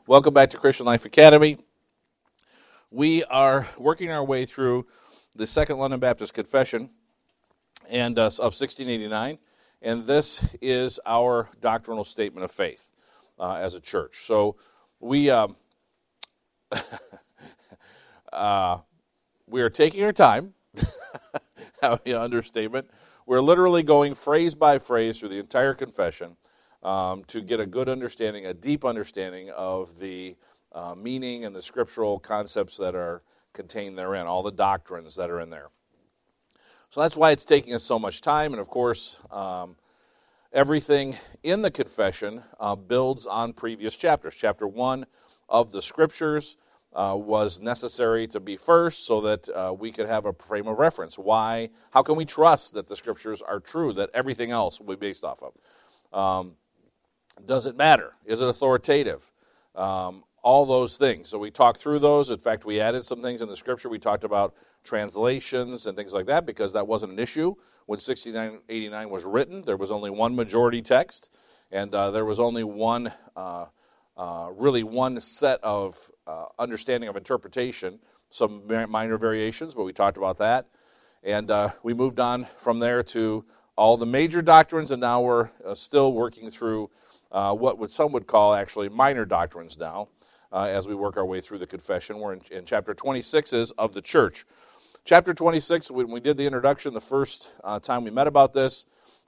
Welcome back to Christian Life Academy. We are working our way through the Second London Baptist Confession and of 1689, and this is our doctrinal statement of faith as a church. So we are taking our time. Understatement. We're literally going phrase by phrase through the entire confession to get a good understanding, a deep understanding of the meaning and the scriptural concepts that are contained therein, all the doctrines that are in there. So that's why it's taking us so much time, and of course, everything in the confession builds on previous chapters. Chapter 1 of the scriptures was necessary to be first so that we could have a frame of reference. Why? How can we trust that the scriptures are true, that everything else will be based off of? Does it matter? Is it authoritative? All those things. So we talked through those. In fact, we added some things in the scripture. We talked about translations and things like that because that wasn't an issue. When 1689 was written, there was only one majority text, and there was only one set of understanding of interpretation, some minor variations, but we talked about that. And we moved on from there to all the major doctrines, and now we're still working through what some would call actually minor doctrines now as we work our way through the confession. We're in chapter 26 of the church. Chapter 26, when we did the introduction the first time we met about this,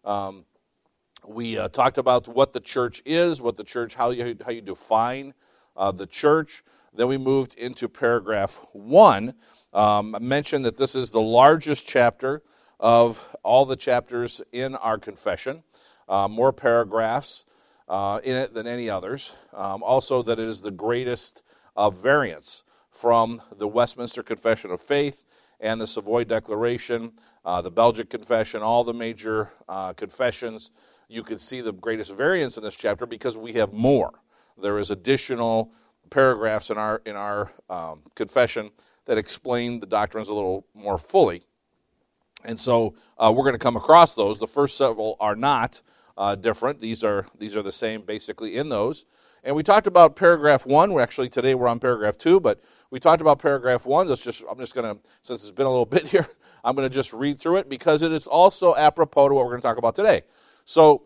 we talked about what the church is, how you define the church. Then we moved into paragraph 1. I mentioned that this is the largest chapter of all the chapters in our confession, more paragraphs in it than any others. Also that it is the greatest of variants from the Westminster Confession of Faith and the Savoy Declaration, the Belgic Confession, all the major confessions. You can see the greatest variance in this chapter because we have more. There is additional paragraphs in our confession that explain the doctrines a little more fully. And so we're going to come across those. The first several are not different. These are the same basically in those. And we talked about paragraph 1. Today we're on paragraph 2, but we talked about paragraph 1. I'm just going to, since it's been a little bit here, I'm going to just read through it because it is also apropos to what we're going to talk about today. So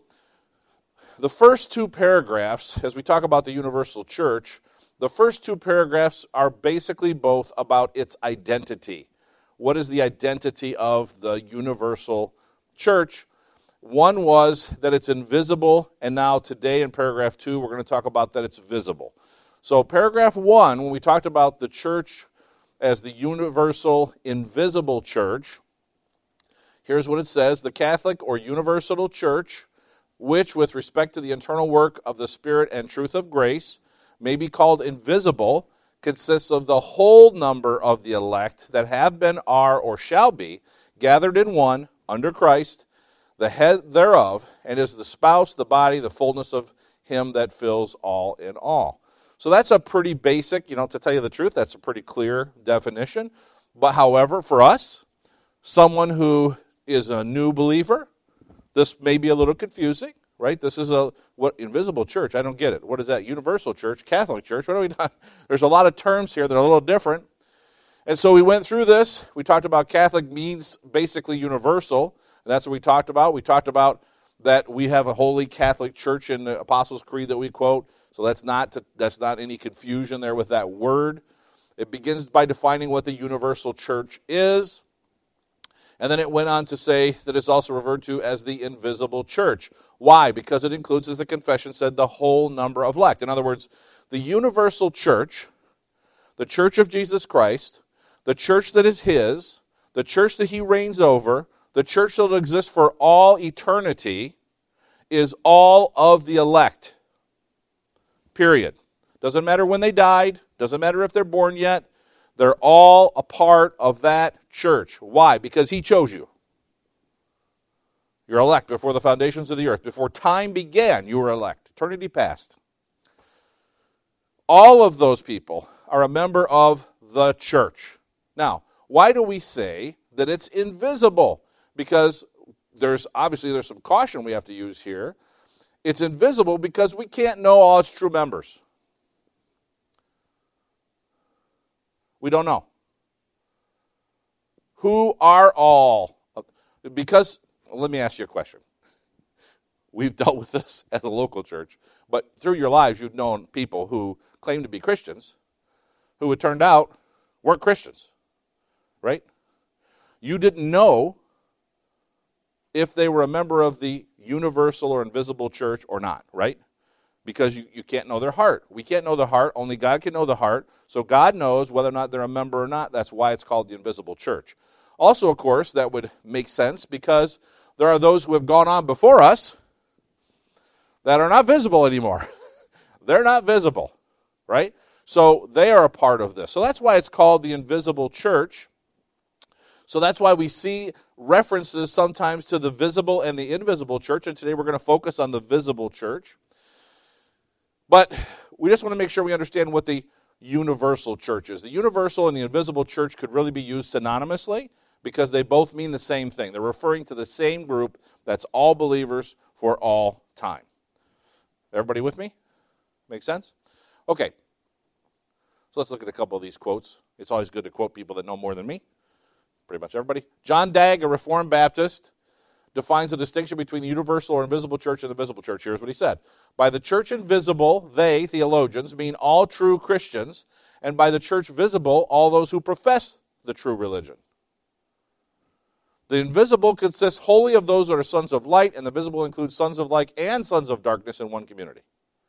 the first two paragraphs, as we talk about the universal church, the first two paragraphs are basically both about its identity. What is the identity of the universal church? One was that it's invisible, and now today in paragraph 2, we're going to talk about that it's visible. So paragraph 1, when we talked about the church as the universal, invisible church, here's what it says: the Catholic or universal church, which with respect to the internal work of the Spirit and truth of grace may be called invisible, consists of the whole number of the elect that have been, are, or shall be, gathered in one, under Christ, the head thereof, and is the spouse, the body, the fullness of him that fills all in all. So that's a pretty basic, to tell you the truth, that's a pretty clear definition. But however, for us, someone who is a new believer, this may be a little confusing, right? This is what invisible church, I don't get it. What is that? Universal church, Catholic church, what are we doing? There's a lot of terms here that are a little different. And so we went through this. We talked about Catholic means basically universal. And that's what we talked about. We talked about that we have a holy Catholic church in the Apostles' Creed that we quote. So that's not any confusion there with that word. It begins by defining what the universal church is. And then it went on to say that it's also referred to as the invisible church. Why? Because it includes, as the confession said, the whole number of elect. In other words, the universal church, the church of Jesus Christ, the church that is his, the church that he reigns over, the church that will exist for all eternity, is all of the elect. Period. Doesn't matter when they died. Doesn't matter if they're born yet. They're all a part of that church. Why? Because he chose you. You're elect before the foundations of the earth. Before time began, you were elect. Eternity past. All of those people are a member of the church. Now, why do we say that it's invisible? Because there's some caution we have to use here. It's invisible because we can't know all its true members. We don't know. Who are all? Because, let me ask you a question. We've dealt with this at the local church, but through your lives you've known people who claim to be Christians who it turned out weren't Christians, right? You didn't know if they were a member of the universal or invisible church or not, right? Because you can't know their heart. We can't know the heart. Only God can know the heart. So God knows whether or not they're a member or not. That's why it's called the invisible church. Also, of course, that would make sense because there are those who have gone on before us that are not visible anymore. They're not visible, right? So they are a part of this. So that's why it's called the invisible church. So that's why we see references sometimes to the visible and the invisible church. And today we're going to focus on the visible church. But we just want to make sure we understand what the universal church is. The universal and the invisible church could really be used synonymously because they both mean the same thing. They're referring to the same group that's all believers for all time. Everybody with me? Make sense? Okay. So let's look at a couple of these quotes. It's always good to quote people that know more than me. Pretty much everybody. John Dagg, a Reformed Baptist, defines the distinction between the universal or invisible church and the visible church. Here's what he said. By the church invisible, they, theologians, mean all true Christians, and by the church visible, all those who profess the true religion. The invisible consists wholly of those that are sons of light, and the visible includes sons of light and sons of darkness in one community.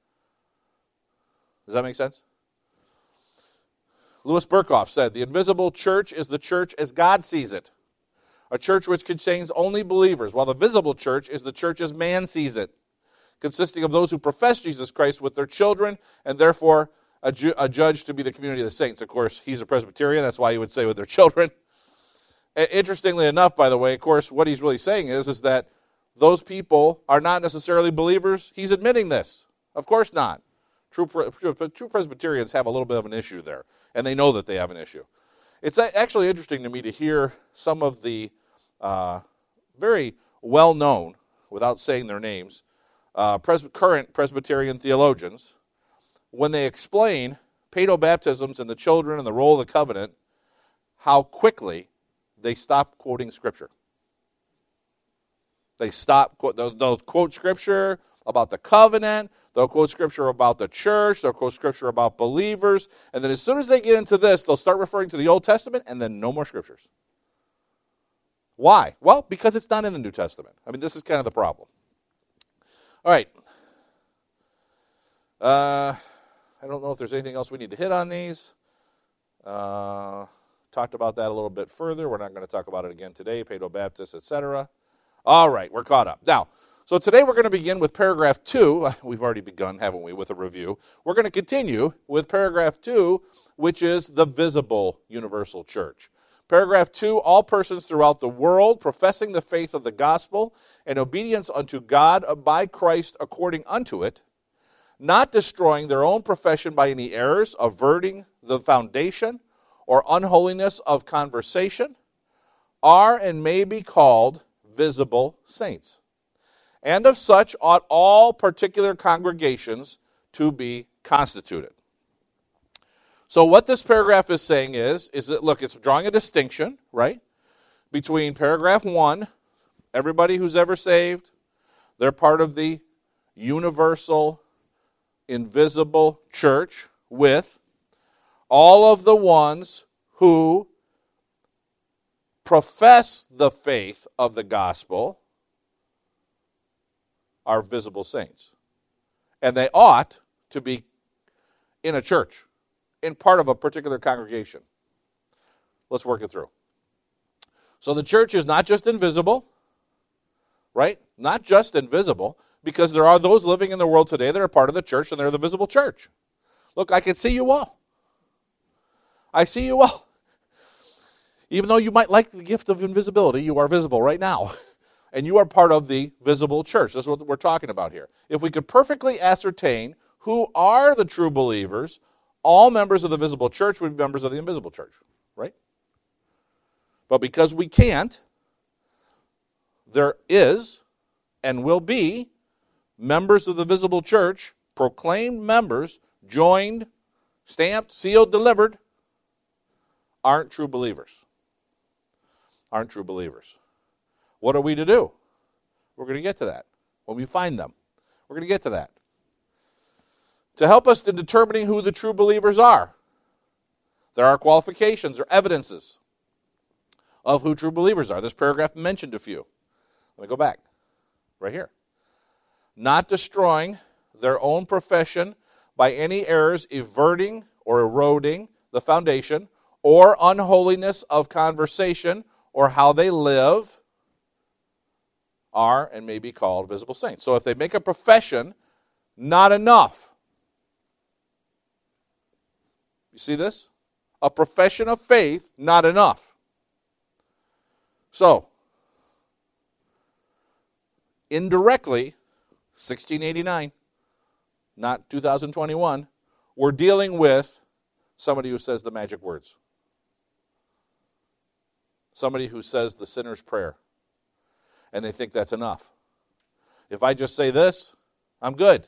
Does that make sense? Louis Berkhoff said, the invisible church is the church as God sees it, a church which contains only believers, while the visible church is the church as man sees it, consisting of those who profess Jesus Christ with their children, and therefore adjudged to be the community of the saints. Of course, he's a Presbyterian, that's why he would say with their children. Interestingly enough, by the way, of course, what he's really saying is that those people are not necessarily believers. He's admitting this. Of course not. True Presbyterians have a little bit of an issue there, and they know that they have an issue. It's actually interesting to me to hear some of the very well-known, without saying their names, current Presbyterian theologians, when they explain paedobaptisms and the children and the role of the covenant, how quickly they stop quoting Scripture. They'll quote Scripture about the covenant, they'll quote Scripture about the church, they'll quote Scripture about believers, and then as soon as they get into this, they'll start referring to the Old Testament, and then no more Scriptures. Why? Well, because it's not in the New Testament. I mean, this is kind of the problem. All right. I don't know if there's anything else we need to hit on these. Talked about that a little bit further. We're not going to talk about it again today, Paedobaptists, etc. All right, we're caught up. Now, so today we're going to begin with paragraph 2. We've already begun, haven't we, with a review. We're going to continue with paragraph 2, which is the visible universal church. Paragraph 2, all persons throughout the world professing the faith of the gospel and obedience unto God by Christ according unto it, not destroying their own profession by any errors, averting the foundation, or unholiness of conversation, are and may be called visible saints. And of such ought all particular congregations to be constituted. So what this paragraph is saying is that, look, it's drawing a distinction, right, between paragraph 1, everybody who's ever saved, they're part of the universal, invisible church, with all of the ones who profess the faith of the gospel are visible saints. And they ought to be in a church, in part of a particular congregation. Let's work it through. So the church is not just invisible, right? Not just invisible, because there are those living in the world today that are part of the church, and they're the visible church. Look, I can see you all. I see you all. Even though you might like the gift of invisibility, you are visible right now. And you are part of the visible church. That's what we're talking about here. If we could perfectly ascertain who are the true believers, all members of the visible church would be members of the invisible church, right? But because we can't, there is and will be members of the visible church, proclaimed members, joined, stamped, sealed, delivered, aren't true believers. Aren't true believers. What are we to do? We're going to get to that when we find them. We're going to get to that. To help us in determining who the true believers are, there are qualifications or evidences of who true believers are. This paragraph mentioned a few. Let me go back. Right here. Not destroying their own profession by any errors everting or eroding the foundation, or unholiness of conversation, or how they live, are and may be called visible saints. So if they make a profession, not enough. You see this? A profession of faith, not enough. So, indirectly, 1689, not 2021, we're dealing with somebody who says the magic words. Somebody who says the sinner's prayer. And they think that's enough. If I just say this, I'm good.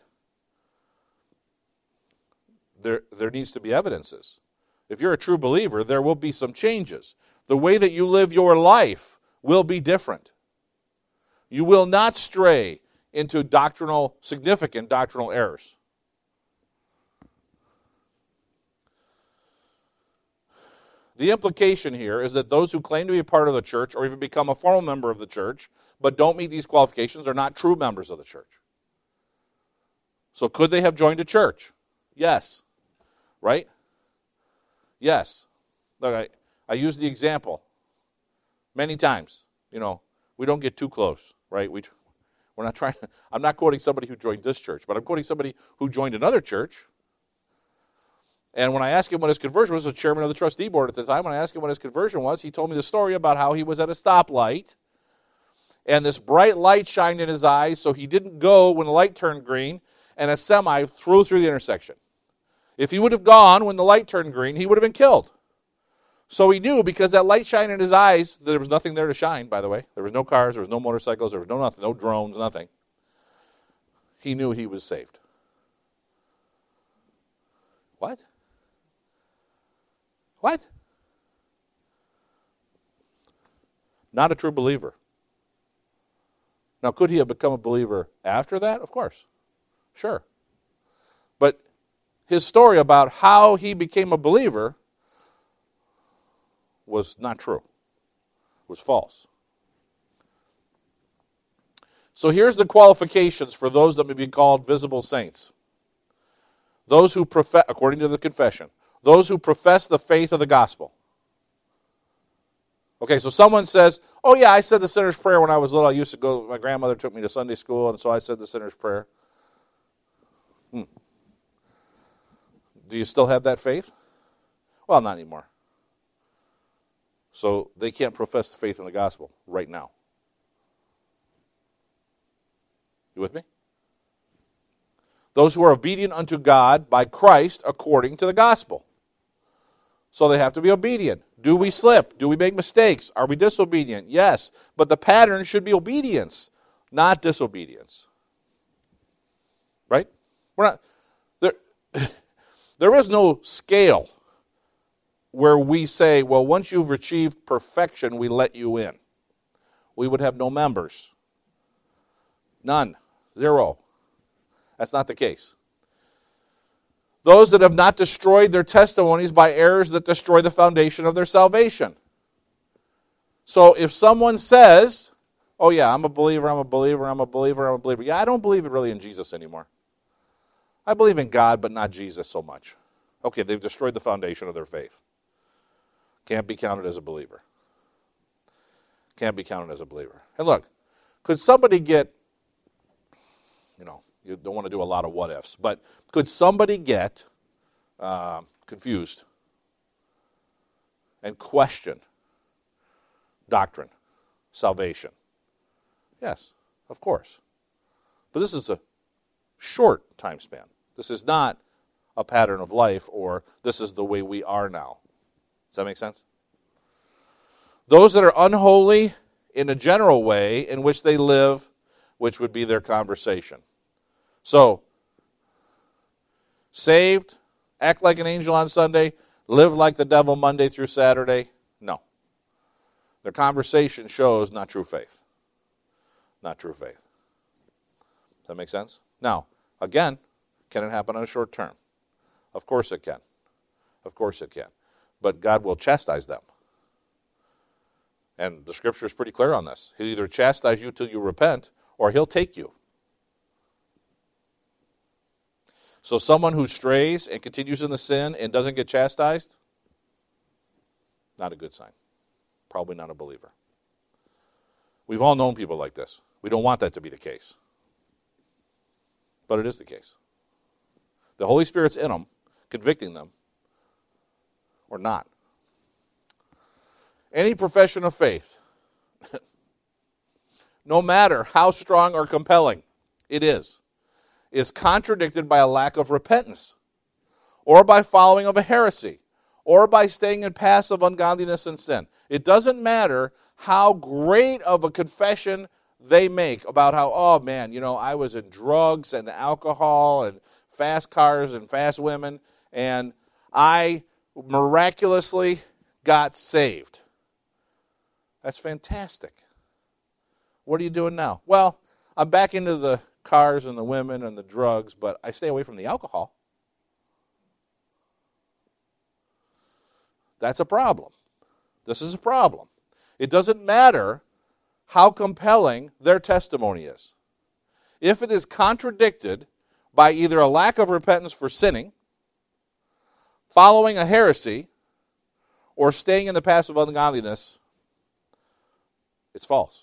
There needs to be evidences. If you're a true believer, there will be some changes. The way that you live your life will be different. You will not stray into significant doctrinal errors. The implication here is that those who claim to be a part of the church or even become a formal member of the church but don't meet these qualifications are not true members of the church. So could they have joined a church? Yes. Right? Yes. Look, I use the example many times. We don't get too close, right? We're not trying. I'm not quoting somebody who joined this church, but I'm quoting somebody who joined another church. And when I asked him what his conversion was, the chairman of the trustee board at the time, when I asked him what his conversion was, he told me the story about how he was at a stoplight, and this bright light shined in his eyes, so he didn't go when the light turned green, and a semi flew through the intersection. If he would have gone when the light turned green, he would have been killed. So he knew, because that light shined in his eyes, that there was nothing there to shine, by the way. There was no cars, there was no motorcycles, there was no nothing, no drones, nothing. He knew he was saved. What? What? Not a true believer. Now, could he have become a believer after that? Of course. Sure. But his story about how he became a believer was not true. Was false. So here's the qualifications for those that may be called visible saints. Those who profess, according to the confession, those who profess the faith of the gospel. Okay, so someone says, oh yeah, I said the sinner's prayer when I was little. I used to go, my grandmother took me to Sunday school, and so I said the sinner's prayer. Do you still have that faith? Well, not anymore. So they can't profess the faith in the gospel right now. You with me? Those who are obedient unto God by Christ according to the gospel. So they have to be obedient. Do we slip? Do we make mistakes? Are we disobedient? Yes. But the pattern should be obedience, not disobedience. Right? We're not there is no scale where we say, well, once you've achieved perfection, we let you in. We would have no members. None. Zero. That's not the case. Those that have not destroyed their testimonies by errors that destroy the foundation of their salvation. So if someone says, oh yeah, I'm a believer, I'm a believer, I'm a believer, I'm a believer. Yeah, I don't believe really in Jesus anymore. I believe in God, but not Jesus so much. Okay, they've destroyed the foundation of their faith. Can't be counted as a believer. Can't be counted as a believer. And look, could somebody get, you don't want to do a lot of what ifs, but could somebody get confused and question doctrine, salvation? Yes, of course. But this is a short time span. This is not a pattern of life, or this is the way we are now. Does that make sense? Those that are unholy in a general way in which they live, which would be their conversation. So, saved, act like an angel on Sunday, live like the devil Monday through Saturday? No. Their conversation shows not true faith. Not true faith. Does that make sense? Now, again, can it happen on a short term? Of course it can. Of course it can. But God will chastise them. And the Scripture is pretty clear on this. He'll either chastise you till you repent, or He'll take you. So someone who strays and continues in the sin and doesn't get chastised, not a good sign. Probably not a believer. We've all known people like this. We don't want that to be the case. But it is the case. The Holy Spirit's in them, convicting them, or not. Any profession of faith, no matter how strong or compelling it is contradicted by a lack of repentance, or by following of a heresy, or by staying in passive ungodliness and sin. It doesn't matter how great of a confession they make about how, oh man, I was in drugs and alcohol and fast cars and fast women, and I miraculously got saved. That's fantastic. What are you doing now? Well, I'm back into the cars and the women and the drugs, but I stay away from the alcohol. That's a problem. This is a problem. It doesn't matter how compelling their testimony is. If it is contradicted by either a lack of repentance for sinning, following a heresy, or staying in the path of ungodliness, it's false.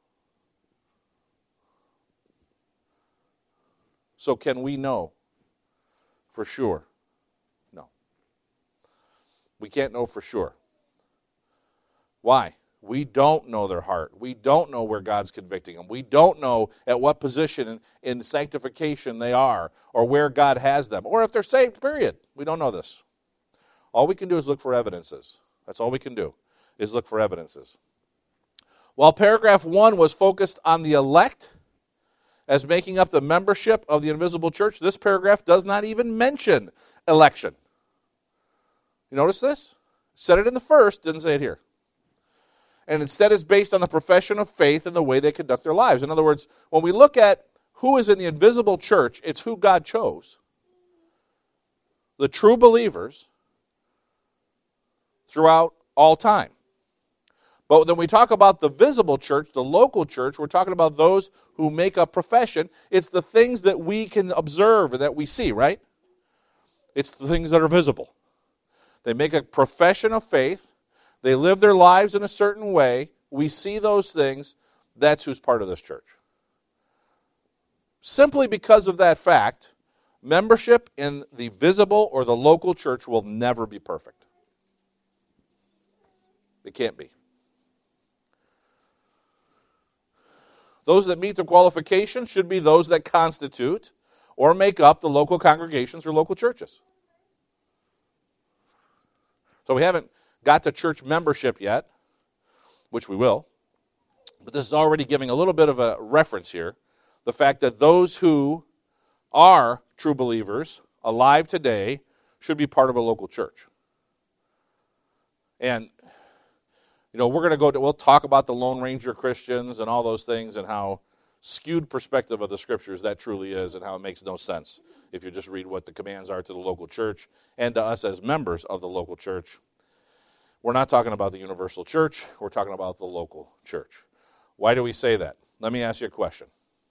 So can we know for sure? No. We can't know for sure. Why? We don't know their heart. We don't know where God's convicting them. We don't know at what position in sanctification they are, or where God has them, or if they're saved, period. We don't know this. All we can do is look for evidences. That's all we can do, is look for evidences. While paragraph 1 was focused on the elect as making up the membership of the invisible church, this paragraph does not even mention election. You notice this? Said it in the first, didn't say it here. And instead is based on the profession of faith and the way they conduct their lives. In other words, when we look at who is in the invisible church, it's who God chose. The true believers throughout all time. But when we talk about the visible church, the local church, we're talking about those who make a profession. It's the things that we can observe and that we see, right? It's the things that are visible. They make a profession of faith. They live their lives in a certain way. We see those things. That's who's part of this church. Simply because of that fact, membership in the visible or the local church will never be perfect. It can't be. Those that meet the qualifications should be those that constitute or make up the local congregations or local churches. So we haven't got to church membership yet, which we will, but this is already giving a little bit of a reference here. The fact that those who are true believers, alive today, should be part of a local church. And we'll talk about the Lone Ranger Christians and all those things and how skewed perspective of the Scriptures that truly is and how it makes no sense if you just read what the commands are to the local church and to us as members of the local church. We're not talking about the universal church. We're talking about the local church. Why do we say that? Let me ask you a question.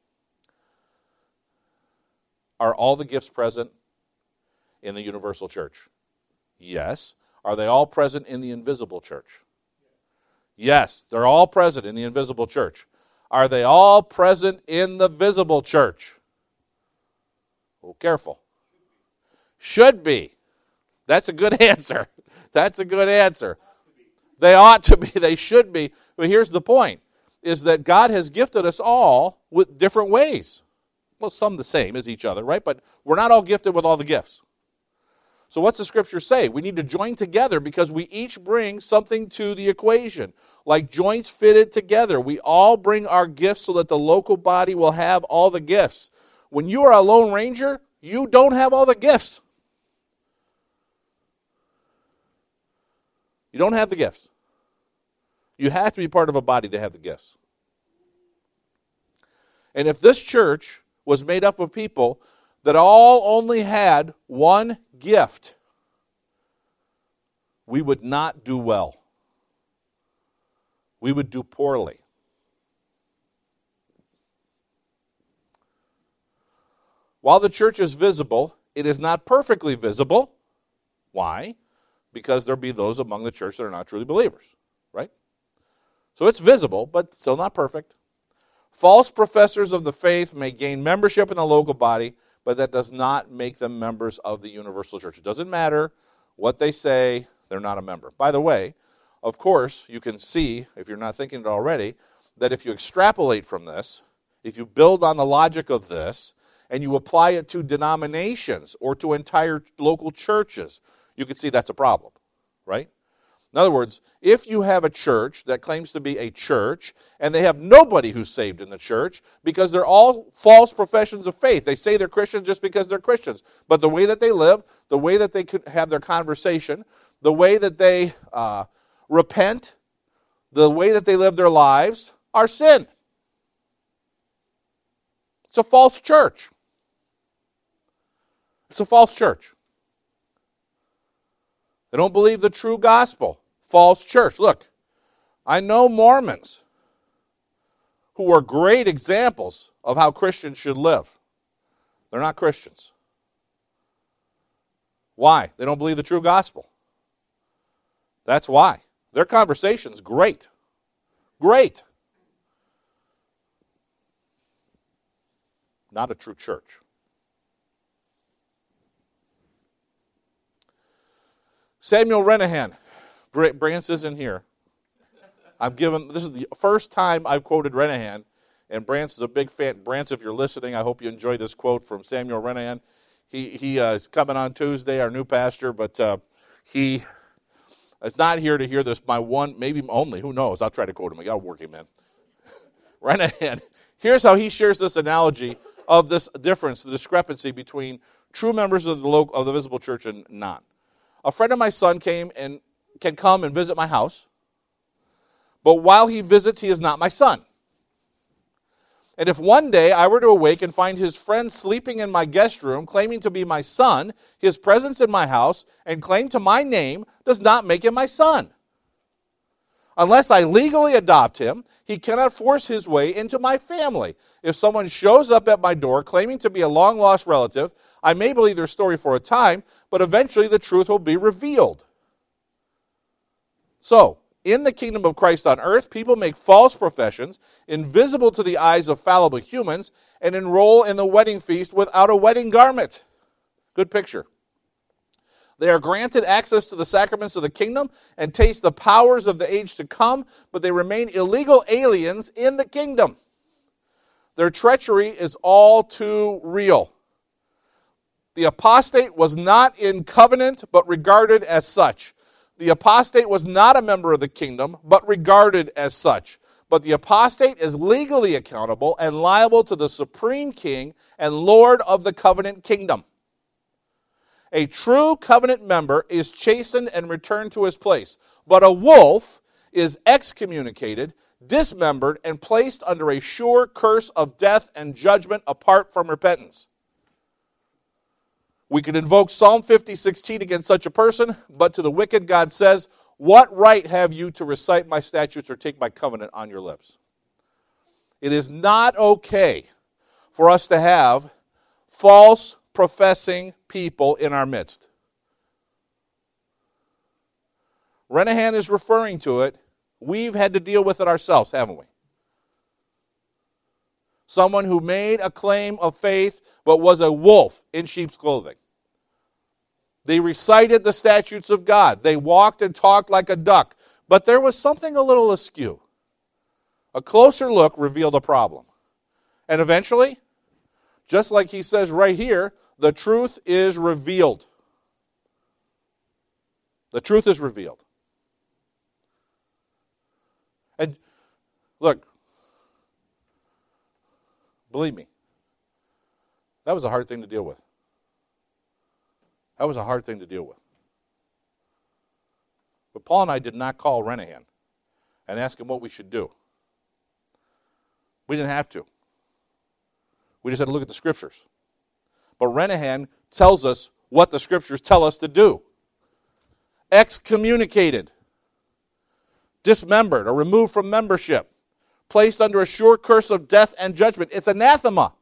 Are all the gifts present in the universal church? Yes. Are they all present in the invisible church? Yes, they're all present in the invisible church. Are they all present in the visible church? Oh, careful. Should be. That's a good answer. That's a good answer. They ought to be. They should be. But here's the point, is that God has gifted us all with different ways. Well, some the same as each other, right? But we're not all gifted with all the gifts. So what's the Scripture say? We need to join together because we each bring something to the equation. Like joints fitted together, we all bring our gifts so that the local body will have all the gifts. When you are a Lone Ranger, you don't have all the gifts. You don't have the gifts. You have to be part of a body to have the gifts. And if this church was made up of people that all only had one gift, we would not do well. We would do poorly. While the church is visible, it is not perfectly visible. Why? Because there be those among the church that are not truly believers, right? So it's visible, but still not perfect. False professors of the faith may gain membership in the local body, but that does not make them members of the universal church. It doesn't matter what they say, they're not a member. By the way, of course, you can see, if you're not thinking it already, that if you extrapolate from this, if you build on the logic of this, and you apply it to denominations or to entire local churches, you can see that's a problem, right? In other words, if you have a church that claims to be a church, and they have nobody who's saved in the church, because they're all false professions of faith. They say they're Christians just because they're Christians. But the way that they live, the way that they could have their conversation, the way that they repent, the way that they live their lives are sin. It's a false church. It's a false church. They don't believe the true gospel. False church. Look, I know Mormons who are great examples of how Christians should live. They're not Christians. Why? They don't believe the true gospel. That's why. Their conversation's great. Great. Not a true church. Samuel Renahan. Brance isn't here. This is the first time I've quoted Renahan, and Brance is a big fan. Brance, if you're listening, I hope you enjoy this quote from Samuel Renahan. He is coming on Tuesday, our new pastor, but he is not here to hear this. My one, maybe only, who knows? I'll try to quote him. I got to work him in. Renahan, here's how he shares this analogy of this difference, the discrepancy between true members of the visible church and not. A friend of my son can come and visit my house, but while he visits, he is not my son. And if one day I were to awake and find his friend sleeping in my guest room, claiming to be my son, his presence in my house, and claim to my name does not make him my son. Unless I legally adopt him, he cannot force his way into my family. If someone shows up at my door claiming to be a long-lost relative, I may believe their story for a time, but eventually the truth will be revealed. So, in the kingdom of Christ on earth, people make false professions, invisible to the eyes of fallible humans, and enroll in the wedding feast without a wedding garment. Good picture. They are granted access to the sacraments of the kingdom and taste the powers of the age to come, but they remain illegal aliens in the kingdom. Their treachery is all too real. The apostate was not in covenant, but regarded as such. The apostate was not a member of the kingdom, but regarded as such. But the apostate is legally accountable and liable to the supreme king and Lord of the covenant kingdom. A true covenant member is chastened and returned to his place, but a wolf is excommunicated, dismembered, and placed under a sure curse of death and judgment apart from repentance. We can invoke Psalm 50:16 against such a person, but to the wicked God says, "What right have you to recite my statutes or take my covenant on your lips?" It is not okay for us to have false professing people in our midst. Renahan is referring to it. We've had to deal with it ourselves, haven't we? Someone who made a claim of faith but was a wolf in sheep's clothing. They recited the statutes of God. They walked and talked like a duck. But there was something a little askew. A closer look revealed a problem. And eventually, just like he says right here, the truth is revealed. The truth is revealed. And look, believe me, that was a hard thing to deal with. That was a hard thing to deal with. But Paul and I did not call Renahan and ask him what we should do. We didn't have to. We just had to look at the Scriptures. But Renahan tells us what the Scriptures tell us to do. Excommunicated, dismembered, or removed from membership, placed under a sure curse of death and judgment. It's anathema.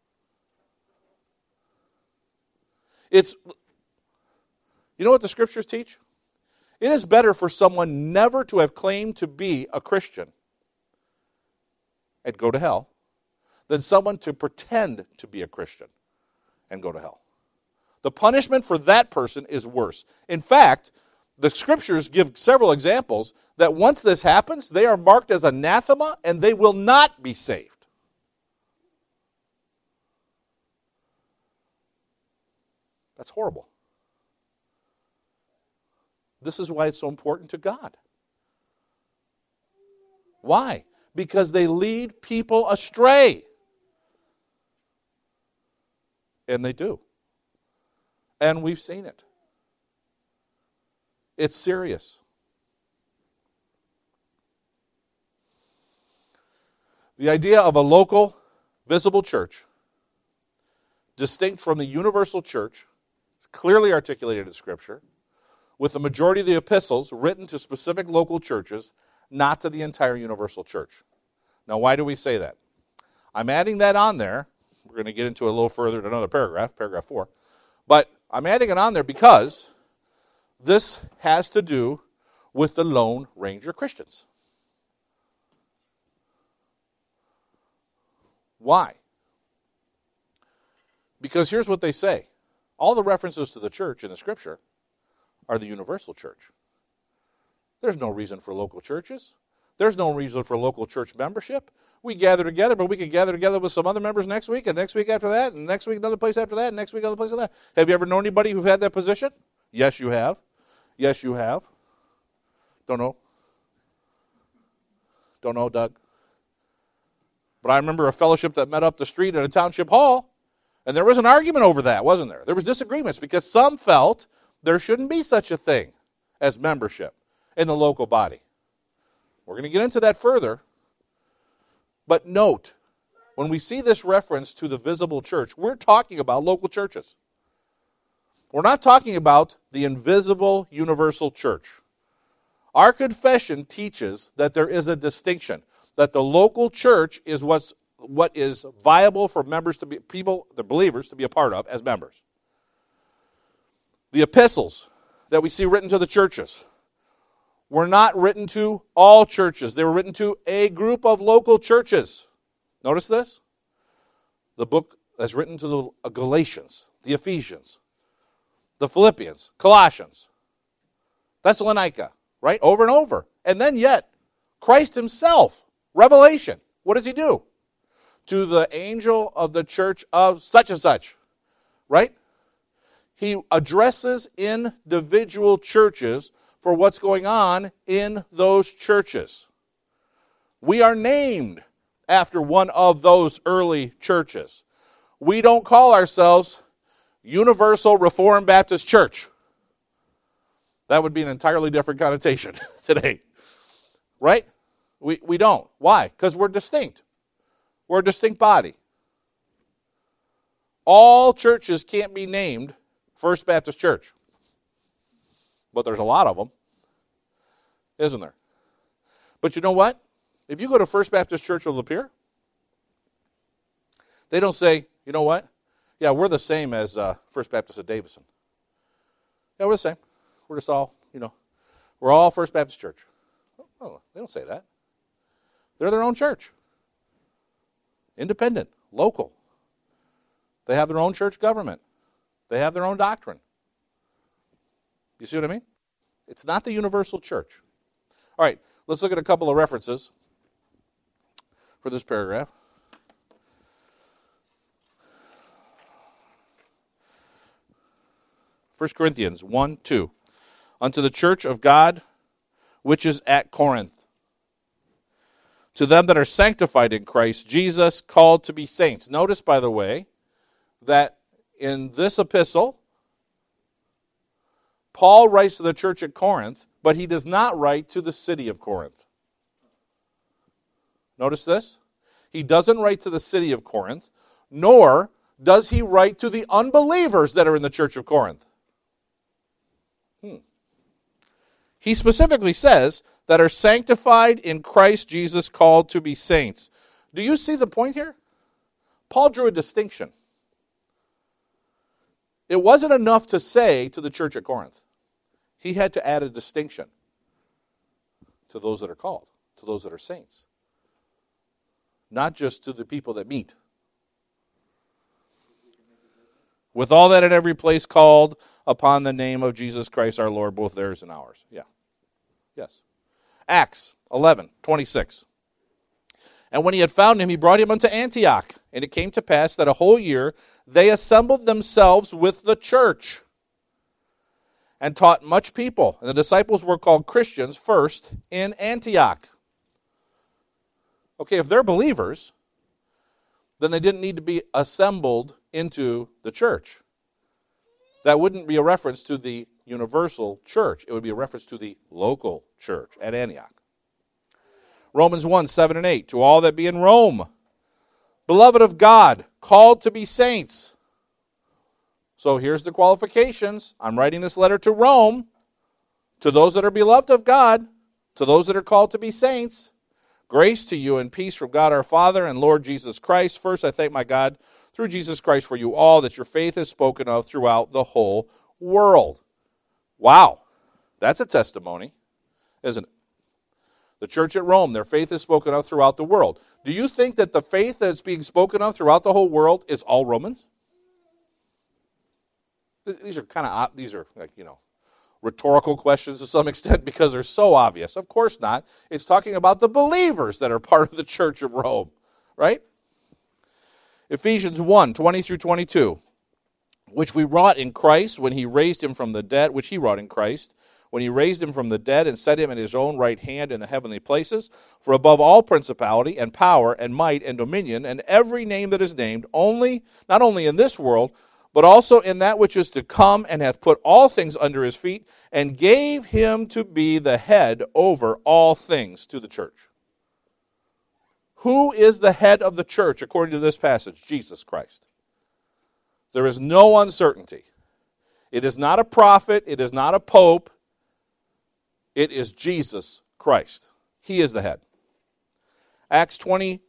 You know what the Scriptures teach? It is better for someone never to have claimed to be a Christian and go to hell than someone to pretend to be a Christian and go to hell. The punishment for that person is worse. In fact, the Scriptures give several examples that once this happens, they are marked as anathema and they will not be saved. That's horrible. This is why it's so important to God. Why? Because they lead people astray. And they do. And we've seen it. It's serious. The idea of a local, visible church, distinct from the universal church, is clearly articulated in Scripture, with the majority of the epistles written to specific local churches, not to the entire universal church. Now, why do we say that? I'm adding that on there. We're going to get into it a little further in another paragraph, paragraph 4. But I'm adding it on there because this has to do with the Lone Ranger Christians. Why? Because here's what they say. All the references to the church in the Scripture are the universal church. There's no reason for local churches. There's no reason for local church membership. We gather together, but we could gather together with some other members next week, and next week after that, and next week another place after that, and next week another place after that. Have you ever known anybody who've had that position? Yes, you have. Yes, you have. Don't know. Don't know, Doug. But I remember a fellowship that met up the street at a township hall, and there was an argument over that, wasn't there? There was disagreements because some felt there shouldn't be such a thing as membership in the local body. We're going to get into that further. But note, when we see this reference to the visible church, we're talking about local churches. We're not talking about the invisible universal church. Our confession teaches that there is a distinction, that the local church is what is viable for members to be, people, the believers, to be a part of as members. The epistles that we see written to the churches were not written to all churches. They were written to a group of local churches. Notice this? The book that's written to the Galatians, the Ephesians, the Philippians, Colossians, Thessalonica, right? Over and over. And then yet, Christ himself, Revelation, what does he do? To the angel of the church of such and such, right? He addresses individual churches for what's going on in those churches. We are named after one of those early churches. We don't call ourselves Universal Reformed Baptist Church. That would be an entirely different connotation today. Right? We don't. Why? Because we're distinct. We're a distinct body. All churches can't be named First Baptist Church. But there's a lot of them, isn't there? But you know what? If you go to First Baptist Church of Lapeer, they don't say, you know what? Yeah, we're the same as First Baptist of Davison. Yeah, we're the same. We're just all, we're all First Baptist Church. Oh, they don't say that. They're their own church. Independent, local. They have their own church government. They have their own doctrine. You see what I mean? It's not the universal church. All right, let's look at a couple of references for this paragraph. First Corinthians 1:2. Unto the church of God which is at Corinth, to them that are sanctified in Christ Jesus, called to be saints. Notice, by the way, that in this epistle, Paul writes to the church at Corinth but he does not write to the city of Corinth. Notice this? He doesn't write to the city of Corinth, nor does he write to the unbelievers that are in the church of Corinth. He specifically says that are sanctified in Christ Jesus, called to be saints. Do you see the point here? Paul drew a distinction. It wasn't enough to say to the church at Corinth. He had to add a distinction to those that are called, to those that are saints. Not just to the people that meet. With all that in every place called upon the name of Jesus Christ our Lord, both theirs and ours. Yeah. Yes. Acts 11:26. And when he had found him, he brought him unto Antioch. And it came to pass that a whole year they assembled themselves with the church and taught much people. And the disciples were called Christians first in Antioch. Okay, if they're believers, then they didn't need to be assembled into the church. That wouldn't be a reference to the universal church. It would be a reference to the local church at Antioch. Romans 1:7-8. To all that be in Rome, beloved of God, called to be saints. So here's the qualifications. I'm writing this letter to Rome, to those that are beloved of God, to those that are called to be saints. Grace to you and peace from God our Father and Lord Jesus Christ. First, I thank my God through Jesus Christ for you all, that your faith is spoken of throughout the whole world. Wow, that's a testimony, isn't it? The church at Rome, their faith is spoken of throughout the world. Do you think that the faith that's being spoken of throughout the whole world is all Romans? These are rhetorical questions to some extent because they're so obvious. Of course not. It's talking about the believers that are part of the church of Rome, right? Ephesians 1:20-22, which he wrought in Christ when he raised him from the dead, when he raised him from the dead and set him at his own right hand in the heavenly places, for above all principality and power and might and dominion and every name that is named, not only in this world, but also in that which is to come, and hath put all things under his feet, and gave him to be the head over all things to the church. Who is the head of the church according to this passage? Jesus Christ. There is no uncertainty. It is not a prophet. It is not a pope. It is Jesus Christ. He is the head. Acts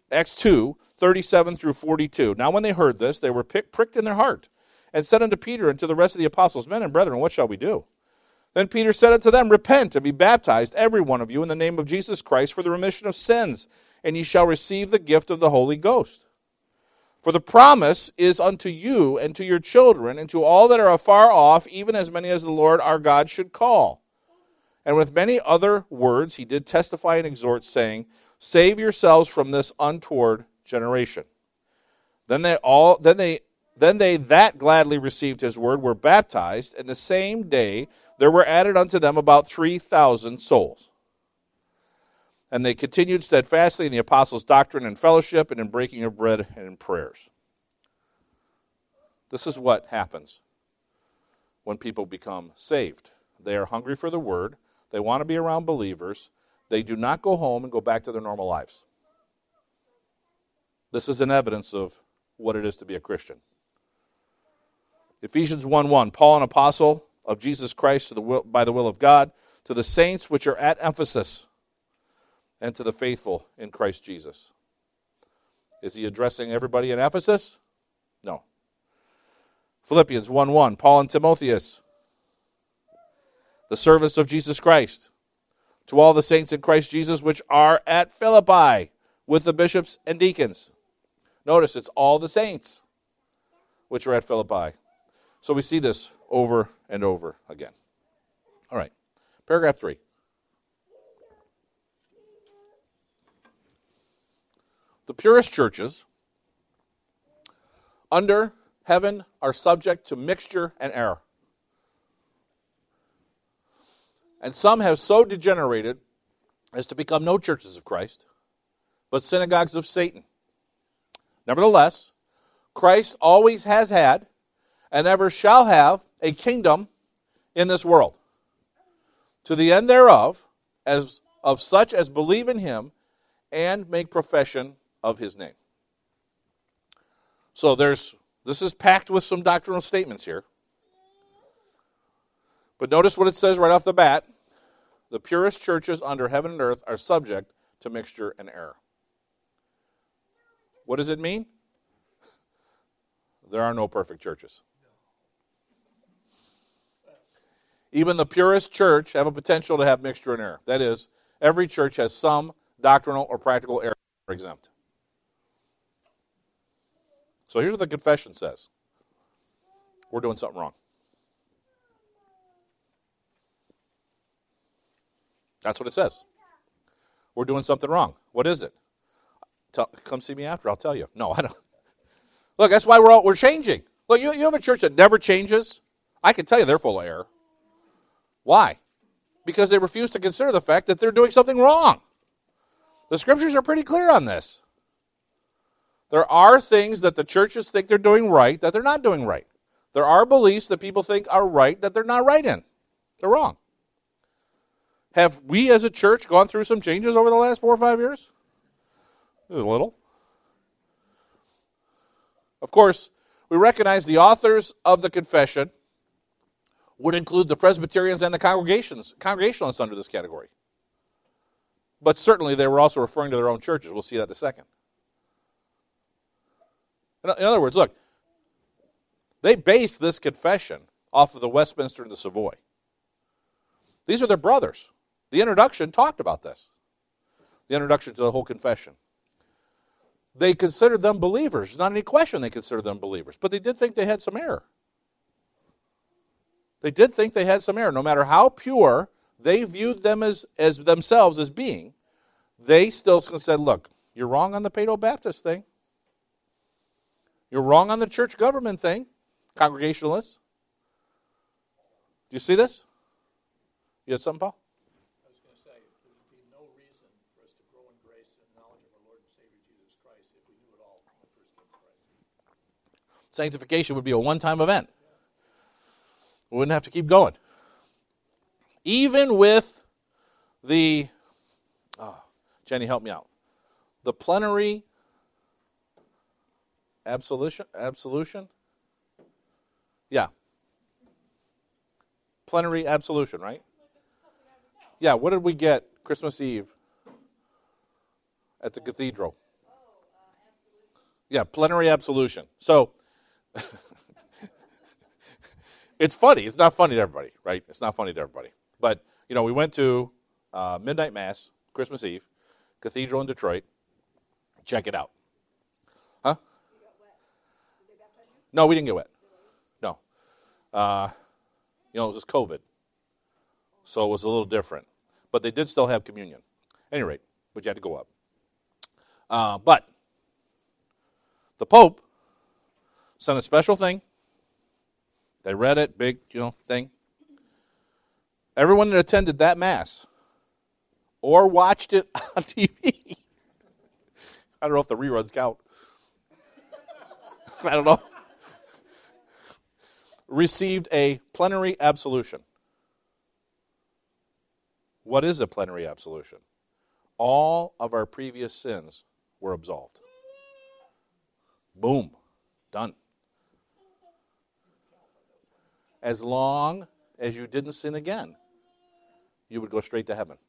2:37-42. Now when they heard this, they were pricked in their heart, and said unto Peter and to the rest of the apostles, Men and brethren, what shall we do? Then Peter said unto them, Repent and be baptized, every one of you, in the name of Jesus Christ, for the remission of sins, and ye shall receive the gift of the Holy Ghost. For the promise is unto you and to your children, and to all that are afar off, even as many as the Lord our God should call. And with many other words he did testify and exhort, saying, Save yourselves from this untoward generation. Then they that gladly received his word were baptized, and the same day there were added unto them about 3,000 souls. And they continued steadfastly in the apostles' doctrine and fellowship, and in breaking of bread and in prayers. This is what happens when people become saved. They are hungry for the word. They want to be around believers. They do not go home and go back to their normal lives. This is an evidence of what it is to be a Christian. Ephesians 1:1, Paul, an apostle of Jesus Christ by the will of God, to the saints which are at Ephesus, and to the faithful in Christ Jesus. Is he addressing everybody in Ephesus? No. Philippians 1:1, Paul and Timotheus, the servants of Jesus Christ, to all the saints in Christ Jesus which are at Philippi, with the bishops and deacons. Notice it's all the saints which are at Philippi. So we see this over and over again. All right, paragraph 3. The purest churches under heaven are subject to mixture and error. And some have so degenerated as to become no churches of Christ, but synagogues of Satan. Nevertheless, Christ always has had and ever shall have a kingdom in this world. to the end thereof, as of such as believe in him and make profession of his name. So this is packed with some doctrinal statements here. But notice what it says right off the bat. The purest churches under heaven and earth are subject to mixture and error. What does it mean? There are no perfect churches. Even the purest church have a potential to have mixture and error. That is, every church has some doctrinal or practical error exempt. So here's what the confession says. We're doing something wrong. That's what it says. We're doing something wrong. What is it? Come see me after, I'll tell you. No, I don't. Look, that's why we're changing. Look, you have a church that never changes. I can tell you they're full of error. Why? Because they refuse to consider the fact that they're doing something wrong. The scriptures are pretty clear on this. There are things that the churches think they're doing right that they're not doing right. There are beliefs that people think are right that they're not right in. They're wrong. Have we as a church gone through some changes over the last 4 or 5 years? A little. Of course, we recognize the authors of the confession would include the Presbyterians and the Congregationalists under this category. But certainly they were also referring to their own churches. We'll see that in a second. In other words, look, they based this confession off of the Westminster and the Savoy. These are their brothers. The introduction talked about this. The introduction to the whole confession. They considered them believers. There's not any question they considered them believers. But they did think they had some error. They did think they had some error. No matter how pure they viewed them as themselves as being, they still said, look, you're wrong on the Paedo-Baptist thing. You're wrong on the church government thing, Congregationalists. Do you see this? You had something, Paul? I was going to say, there would be no reason for us to grow in grace and knowledge of our Lord and Savior Jesus Christ if we knew it all when we first came to Christ. Sanctification would be a one-time event. We wouldn't have to keep going. Even with the, Jenny, help me out. The plenary absolution? Yeah. Plenary absolution, right? Yeah, what did we get Christmas Eve at the cathedral? Yeah, plenary absolution. So, it's funny. It's not funny to everybody, right? It's not funny to everybody. But, we went to midnight mass, Christmas Eve, cathedral in Detroit. Check it out. Huh? You got wet. Did they baptize you? No, we didn't get wet. No. It was just COVID. So it was a little different. But they did still have communion. At any rate, but you had to go up. But the Pope sent a special thing. They read it, big, thing. Everyone that attended that Mass or watched it on TV, I don't know if the reruns count. I don't know. Received a plenary absolution. What is a plenary absolution? All of our previous sins were absolved. Boom. Done. As long as you didn't sin again, you would go straight to heaven.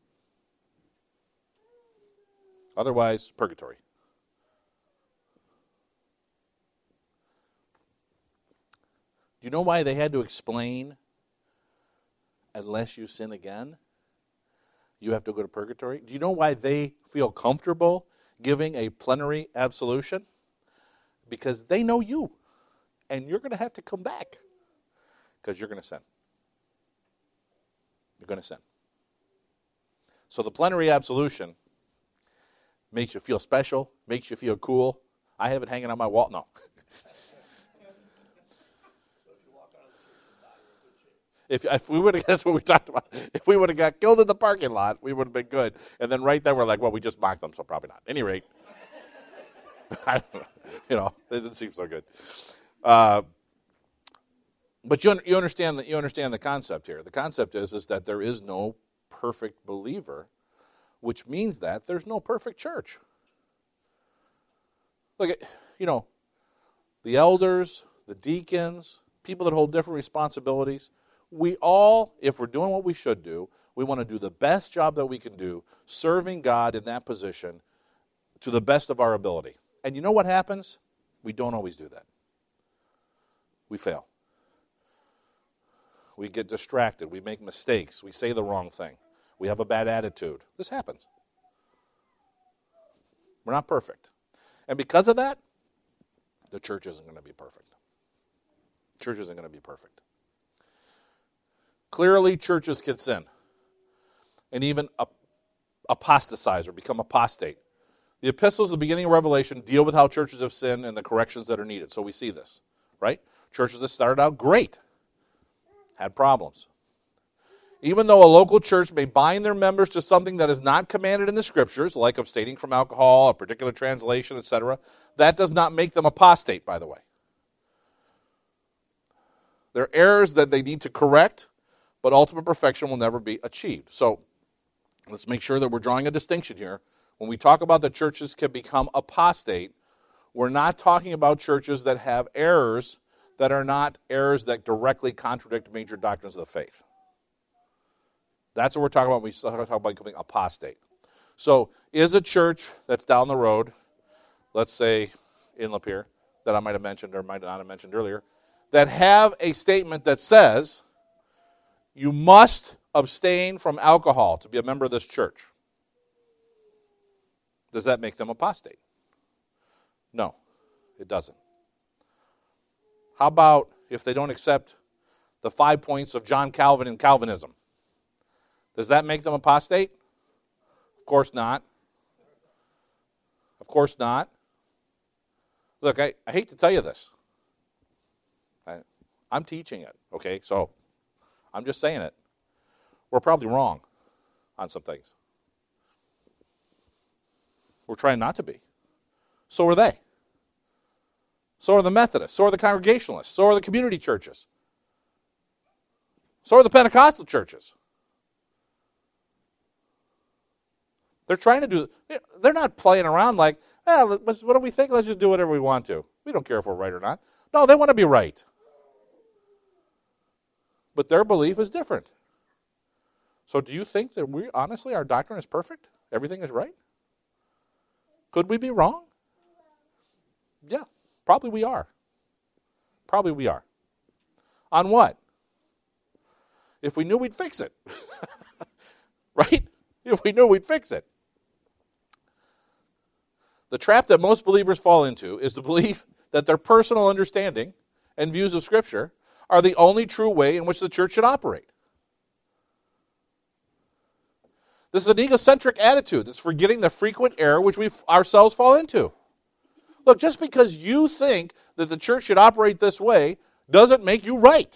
Otherwise, purgatory. Do you know why they had to explain, unless you sin again, you have to go to purgatory? Do you know why they feel comfortable giving a plenary absolution? Because they know you, and you're going to have to come back, because you're going to sin. You're going to sin. So the plenary absolution makes you feel special, makes you feel cool. I have it hanging on my wall. No. If we would have, that's what we talked about. If we would have got killed in the parking lot, we would have been good. And then right there, we're like, well, we just mocked them, so probably not. At any rate, I don't know, it didn't seem so good. But you understand the concept here. The concept is that there is no perfect believer, which means that there's no perfect church. Look, the elders, the deacons, people that hold different responsibilities, we all, if we're doing what we should do, we want to do the best job that we can do, serving God in that position to the best of our ability. And you know what happens? We don't always do that. We fail. We get distracted. We make mistakes. We say the wrong thing. We have a bad attitude. This happens. We're not perfect. And because of that, the church isn't going to be perfect. Church isn't going to be perfect. Clearly, churches can sin and even apostatize or become apostate. The epistles at the beginning of Revelation deal with how churches have sinned and the corrections that are needed. So we see this, right? Churches that started out great had problems. Even though a local church may bind their members to something that is not commanded in the Scriptures, like abstaining from alcohol, a particular translation, etc., that does not make them apostate, by the way. There are errors that they need to correct, but ultimate perfection will never be achieved. So let's make sure that we're drawing a distinction here. When we talk about that churches can become apostate, we're not talking about churches that have errors that are not errors that directly contradict major doctrines of the faith. That's what we're talking about when we talk about becoming apostate. So is a church that's down the road, let's say in Lapeer, that I might have mentioned or might not have mentioned earlier, that have a statement that says you must abstain from alcohol to be a member of this church. Does that make them apostate? No, it doesn't. How about if they don't accept the 5 points of John Calvin and Calvinism? Does that make them apostate? Of course not. Of course not. Look, I hate to tell you this. I'm teaching it, okay? So I'm just saying it. We're probably wrong on some things. We're trying not to be. So are they. So are the Methodists. So are the Congregationalists. So are the community churches. So are the Pentecostal churches. They're trying to do, they're not playing around like, what do we think? Let's just do whatever we want to. We don't care if we're right or not. No, they want to be right. But their belief is different. So do you think that honestly, our doctrine is perfect? Everything is right? Could we be wrong? Yeah, probably we are. Probably we are. On what? If we knew, we'd fix it. Right? If we knew, we'd fix it. The trap that most believers fall into is the belief that their personal understanding and views of Scripture are the only true way in which the church should operate. This is an egocentric attitude that's forgetting the frequent error which we ourselves fall into. Look, just because you think that the church should operate this way doesn't make you right.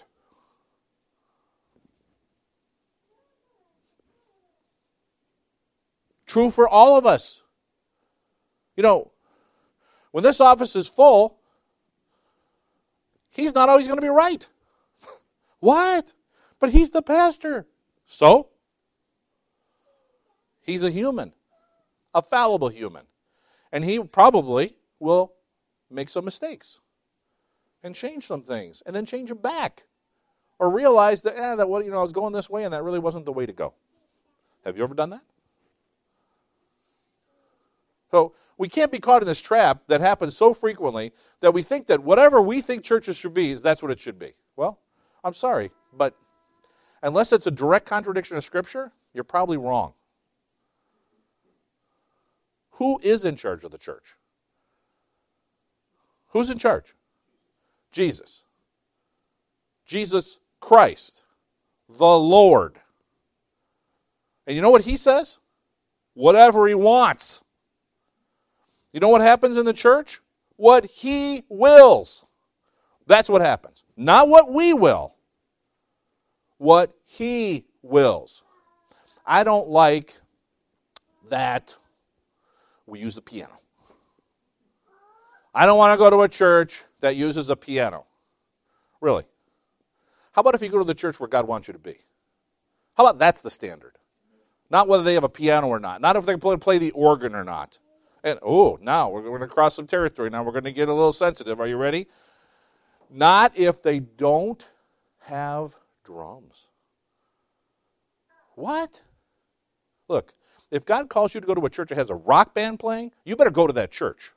True for all of us. You know, when this office is full, he's not always going to be right. What? But he's the pastor. So? He's a human, a fallible human. And he probably will make some mistakes and change some things and then change them back. Or realize that, I was going this way and that really wasn't the way to go. Have you ever done that? So we can't be caught in this trap that happens so frequently that we think that whatever we think churches should be, that's what it should be. Well, I'm sorry, but unless it's a direct contradiction of Scripture, you're probably wrong. Who is in charge of the church? Who's in charge? Jesus. Jesus Christ, the Lord. And you know what he says? Whatever he wants. You know what happens in the church? What he wills. That's what happens. Not what we will. What he wills. I don't like that we use the piano. I don't want to go to a church that uses a piano. Really. How about if you go to the church where God wants you to be? How about that's the standard? Not whether they have a piano or not. Not if they play the organ or not. And, now we're going to cross some territory. Now we're going to get a little sensitive. Are you ready? Not if they don't have drums. What? Look, if God calls you to go to a church that has a rock band playing, you better go to that church.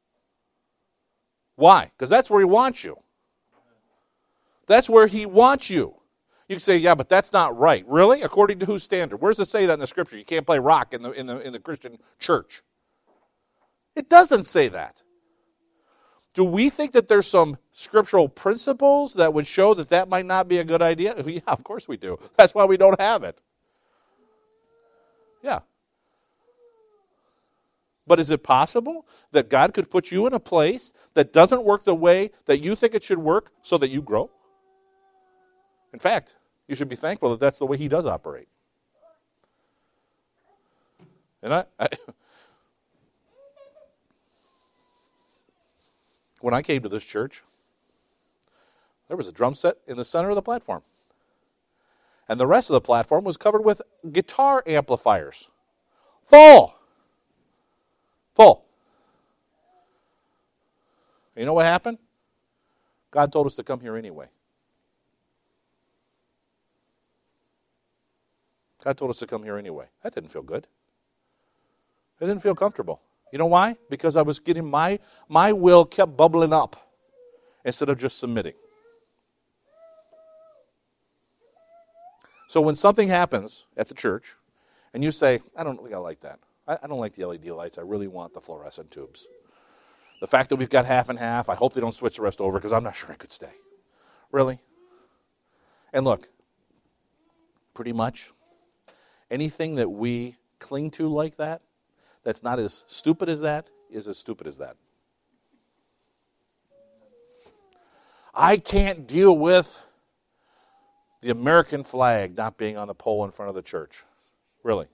Why? Because that's where He wants you. That's where He wants you. You can say, yeah, but that's not right. Really? According to whose standard? Where does it say that in the Scripture? You can't play rock in the Christian church. It doesn't say that. Do we think that there's some scriptural principles that would show that that might not be a good idea? Yeah, of course we do. That's why we don't have it. Yeah. But is it possible that God could put you in a place that doesn't work the way that you think it should work so that you grow? In fact, you should be thankful that that's the way He does operate. And when I came to this church, there was a drum set in the center of the platform. And the rest of the platform was covered with guitar amplifiers. Full. You know what happened? God told us to come here anyway. God told us to come here anyway. That didn't feel good. It didn't feel comfortable. You know why? Because I was getting my will kept bubbling up instead of just submitting. So when something happens at the church and you say, I don't think I like that. I don't like the LED lights. I really want the fluorescent tubes. The fact that we've got half and half, I hope they don't switch the rest over because I'm not sure I could stay. Really? And look, pretty much anything that we cling to like that, that's not as stupid as that, is as stupid as that. I can't deal with the American flag not being on the pole in front of the church. Really?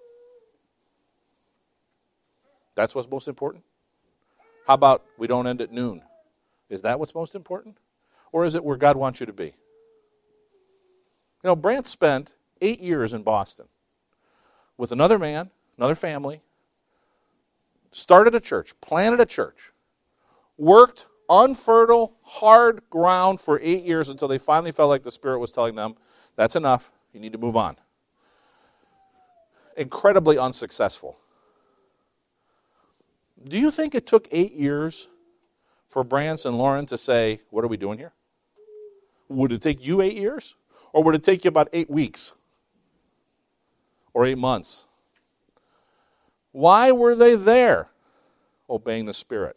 That's what's most important? How about we don't end at noon? Is that what's most important? Or is it where God wants you to be? You know, Brant spent 8 years in Boston with another man, another family, started a church, planted a church, worked unfertile, hard ground for 8 years until they finally felt like the Spirit was telling them, that's enough, you need to move on. Incredibly unsuccessful. Do you think it took 8 years for Brant and Lauren to say, what are we doing here? Would it take you 8 years? Or would it take you about 8 weeks? Or 8 months? Why were they there? Obeying the Spirit.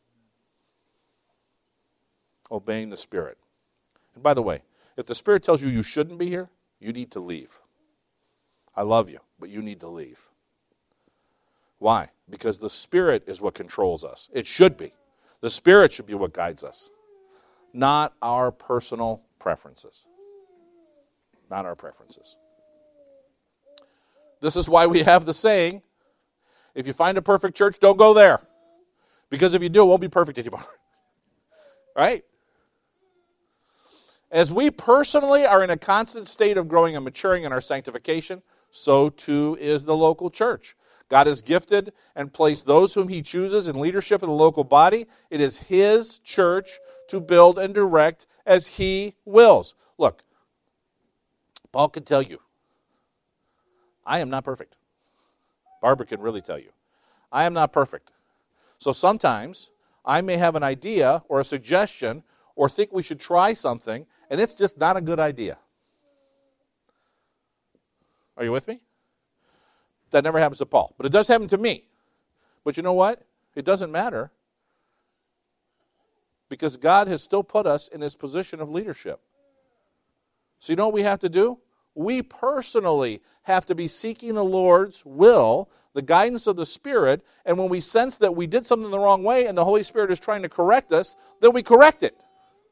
Obeying the Spirit. And by the way, if the Spirit tells you you shouldn't be here, you need to leave. I love you, but you need to leave. Why? Because the Spirit is what controls us. It should be. The Spirit should be what guides us, not our personal preferences. Not our preferences. This is why we have the saying, if you find a perfect church, don't go there. Because if you do, it won't be perfect anymore. Right? As we personally are in a constant state of growing and maturing in our sanctification, so too is the local church. God has gifted and placed those whom He chooses in leadership in the local body. It is His church to build and direct as He wills. Look, Paul can tell you, I am not perfect. Barbara can really tell you, I am not perfect. So sometimes I may have an idea or a suggestion or think we should try something, and it's just not a good idea. Are you with me? That never happens to Paul. But it does happen to me. But you know what? It doesn't matter. Because God has still put us in His position of leadership. So you know what we have to do? We personally have to be seeking the Lord's will, the guidance of the Spirit, and when we sense that we did something the wrong way and the Holy Spirit is trying to correct us, then we correct it.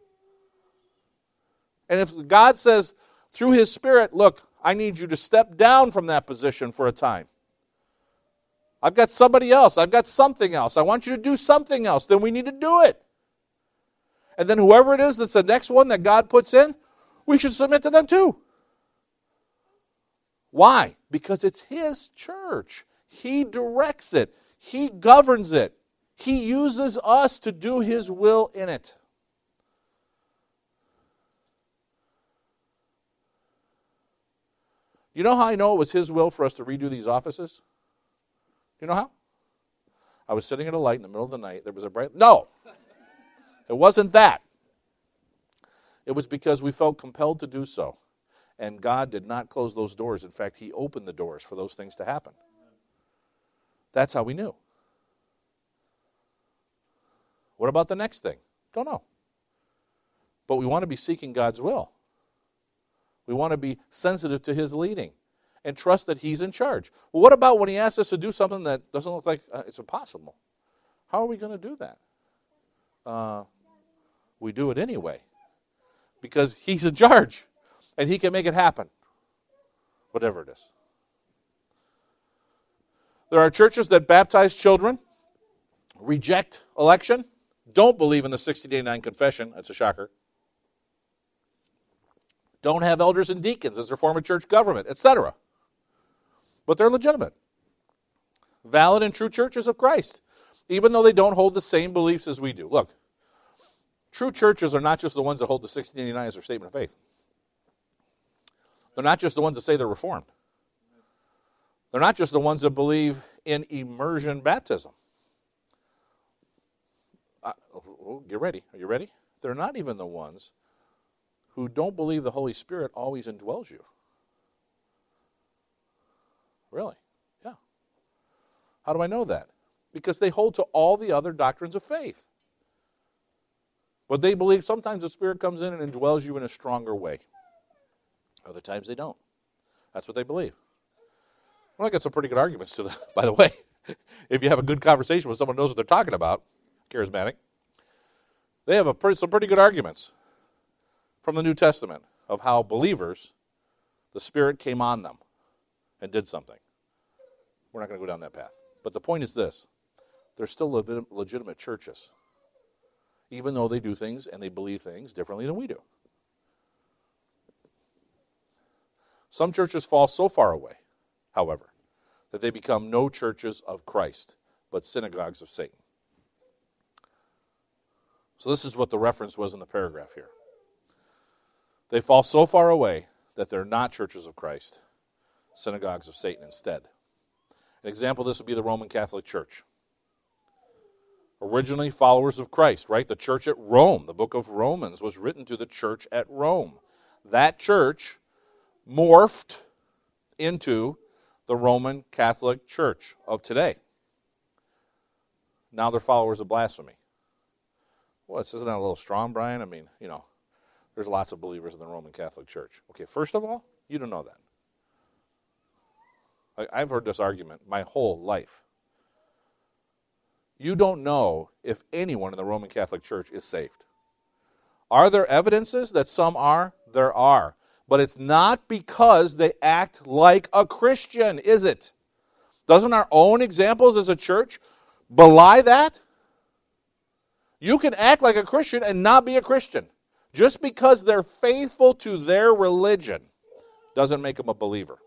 And if God says through His Spirit, look, I need you to step down from that position for a time. I've got somebody else. I've got something else. I want you to do something else. Then we need to do it. And then whoever it is that's the next one that God puts in, we should submit to them too. Why? Because it's his church. He directs it. He governs it. He uses us to do his will in it. You know how I know it was his will for us to redo these offices? You know how? I was sitting at a light in the middle of the night. There was a bright... No! It wasn't that. It was because we felt compelled to do so. And God did not close those doors. In fact, he opened the doors for those things to happen. That's how we knew. What about the next thing? Don't know. But we want to be seeking God's will. We want to be sensitive to his leading and trust that he's in charge. Well, what about when he asks us to do something that doesn't look like it's impossible? How are we going to do that? We do it anyway because he's in charge and he can make it happen, whatever it is. There are churches that baptize children, reject election, don't believe in the 60-day 9 confession. That's a shocker. Don't have elders and deacons as their form of church government, etc. But they're legitimate. Valid and true churches of Christ, even though they don't hold the same beliefs as we do. Look, true churches are not just the ones that hold the 1689 as their statement of faith. They're not just the ones that say they're Reformed. They're not just the ones that believe in immersion baptism. Get ready. Are you ready? They're not even the ones who don't believe the Holy Spirit always indwells you. Really? Yeah. How do I know that? Because they hold to all the other doctrines of faith. But they believe sometimes the Spirit comes in and indwells you in a stronger way. Other times they don't. That's what they believe. Well, I got some pretty good arguments to that, by the way. If you have a good conversation with someone who knows what they're talking about, charismatic, they have some pretty good arguments from the New Testament of how believers, the Spirit came on them and did something. We're not going to go down that path. But the point is this. They're still legitimate churches, even though they do things and they believe things differently than we do. Some churches fall so far away, however, that they become no churches of Christ, but synagogues of Satan. So this is what the reference was in the paragraph here. They fall so far away that they're not churches of Christ, synagogues of Satan instead. An example of this would be the Roman Catholic Church. Originally followers of Christ, right? The church at Rome, the book of Romans was written to the church at Rome. That church morphed into the Roman Catholic Church of today. Now they're followers of blasphemy. Well, isn't that a little strong, Brian? I mean, there's lots of believers in the Roman Catholic Church. Okay, first of all, you don't know that. I've heard this argument my whole life. You don't know if anyone in the Roman Catholic Church is saved. Are there evidences that some are? There are. But it's not because they act like a Christian, is it? Doesn't our own examples as a church belie that? You can act like a Christian and not be a Christian. Just because they're faithful to their religion doesn't make them a believer.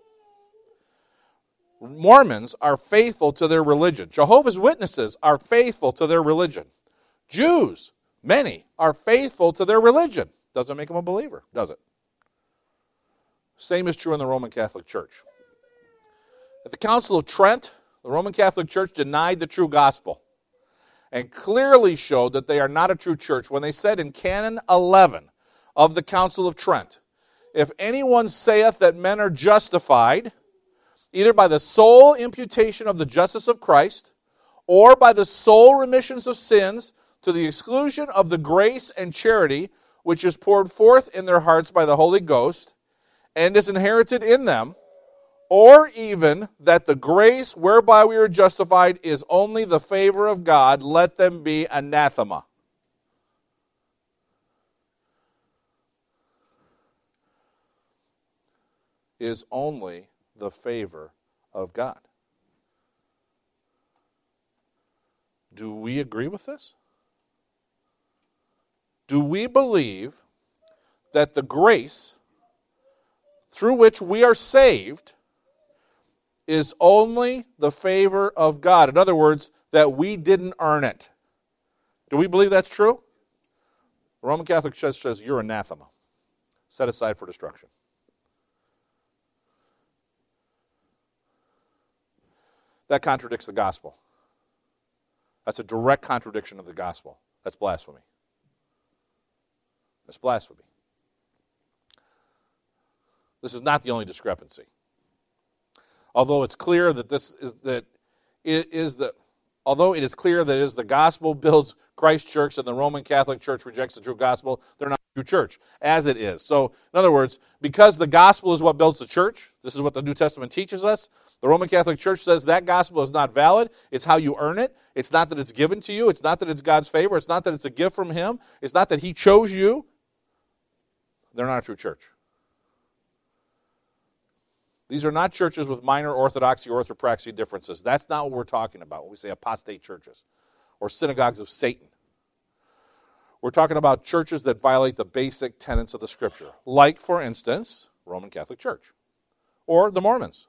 Mormons are faithful to their religion. Jehovah's Witnesses are faithful to their religion. Jews, many, are faithful to their religion. Doesn't make them a believer, does it? Same is true in the Roman Catholic Church. At the Council of Trent, the Roman Catholic Church denied the true gospel and clearly showed that they are not a true church when they said in Canon 11 of the Council of Trent, if anyone saith that men are justified either by the sole imputation of the justice of Christ or by the sole remissions of sins to the exclusion of the grace and charity which is poured forth in their hearts by the Holy Ghost and is inherited in them, or even that the grace whereby we are justified is only the favor of God, let them be anathema. Is only the favor of God. Do we agree with this? Do we believe that the grace through which we are saved is only the favor of God. In other words, that we didn't earn it. Do we believe that's true? The Roman Catholic Church says you're anathema, set aside for destruction. That contradicts the gospel. That's a direct contradiction of the gospel. That's blasphemy. That's blasphemy. This is not the only discrepancy. Although it's clear that although it is clear that it is the gospel builds Christ's church and the Roman Catholic Church rejects the true gospel, they're not a true church, as it is. So, in other words, because the gospel is what builds the church, this is what the New Testament teaches us, the Roman Catholic Church says that gospel is not valid. It's how you earn it. It's not that it's given to you. It's not that it's God's favor. It's not that it's a gift from Him. It's not that He chose you. They're not a true church. These are not churches with minor orthodoxy or orthopraxy differences. That's not what we're talking about when we say apostate churches or synagogues of Satan. We're talking about churches that violate the basic tenets of the Scripture, like, for instance, Roman Catholic Church or the Mormons.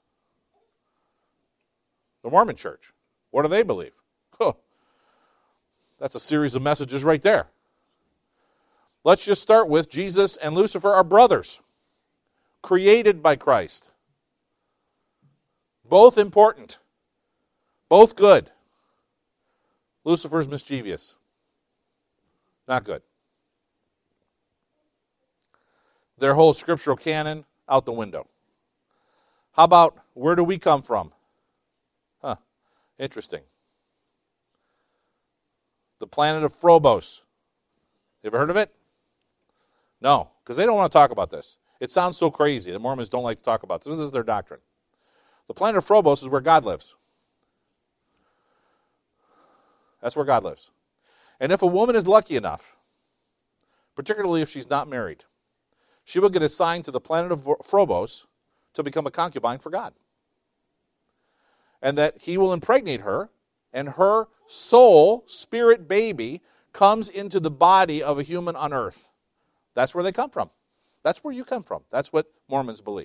The Mormon Church. What do they believe? Huh. That's a series of messages right there. Let's just start with Jesus and Lucifer are brothers, created by Christ. Both important. Both good. Lucifer's mischievous. Not good. Their whole scriptural canon, out the window. How about, where do we come from? Huh, interesting. The planet of Phobos. You ever heard of it? No, because they don't want to talk about this. It sounds so crazy. The Mormons don't like to talk about this. This is their doctrine. The planet of Phobos is where God lives. That's where God lives. And if a woman is lucky enough, particularly if she's not married, she will get assigned to the planet of Phobos to become a concubine for God. And that He will impregnate her, and her soul, spirit baby, comes into the body of a human on earth. That's where they come from. That's where you come from. That's what Mormons believe.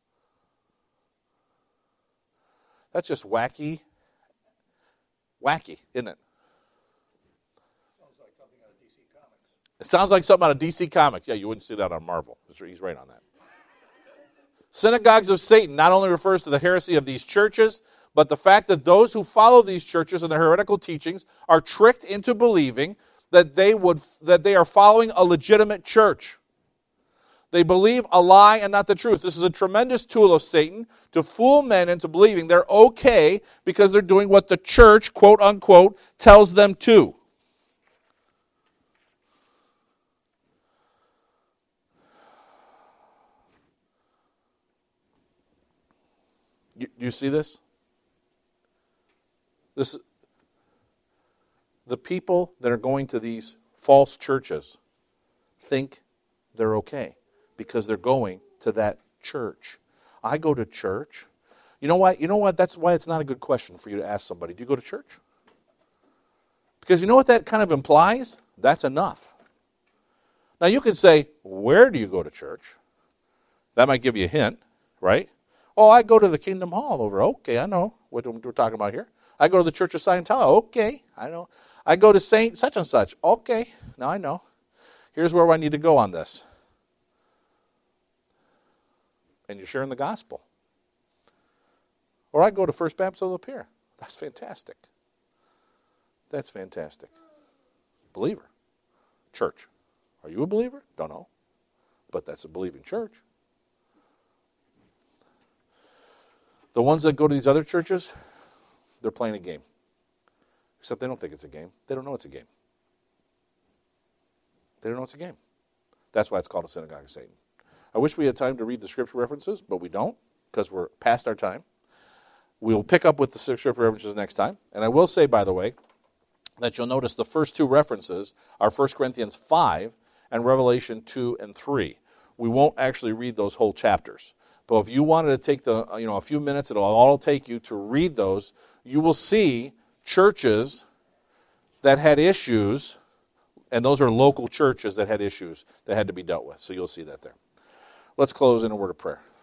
That's just wacky. Wacky, isn't it? Sounds like something out of DC Comics. It sounds like something out of DC Comics. Yeah, you wouldn't see that on Marvel. He's right on that. Synagogues of Satan not only refers to the heresy of these churches, but the fact that those who follow these churches and their heretical teachings are tricked into believing that they are following a legitimate church. They believe a lie and not the truth. This is a tremendous tool of Satan to fool men into believing they're okay because they're doing what the church, quote unquote, tells them to. You see this? The people that are going to these false churches think they're okay because they're going to that church. I go to church. You know why? You know what? That's why it's not a good question for you to ask somebody. Do you go to church? Because you know what that kind of implies? That's enough. Now you can say, where do you go to church? That might give you a hint, right? Oh, I go to the Kingdom Hall over. Okay, I know what we're talking about here. I go to the Church of Scientology. Okay, I know. I go to Saint such and such. Okay, now I know. Here's where I need to go on this. And you're sharing the gospel. Or I go to First Baptist of Lapeer. That's fantastic. That's fantastic. Believer. Church. Are you a believer? Don't know. But that's a believing church. The ones that go to these other churches, they're playing a game. Except they don't think it's a game. They don't know it's a game. They don't know it's a game. That's why it's called a synagogue of Satan. I wish we had time to read the scripture references, but we don't because we're past our time. We'll pick up with the scripture references next time. And I will say, by the way, that you'll notice the first two references are 1 Corinthians 5 and Revelation 2 and 3. We won't actually read those whole chapters. But if you wanted to take a few minutes, it'll take you to read those. You will see churches that had issues And those are local churches that had issues that had to be dealt with. So you'll see that there. Let's close in a word of prayer.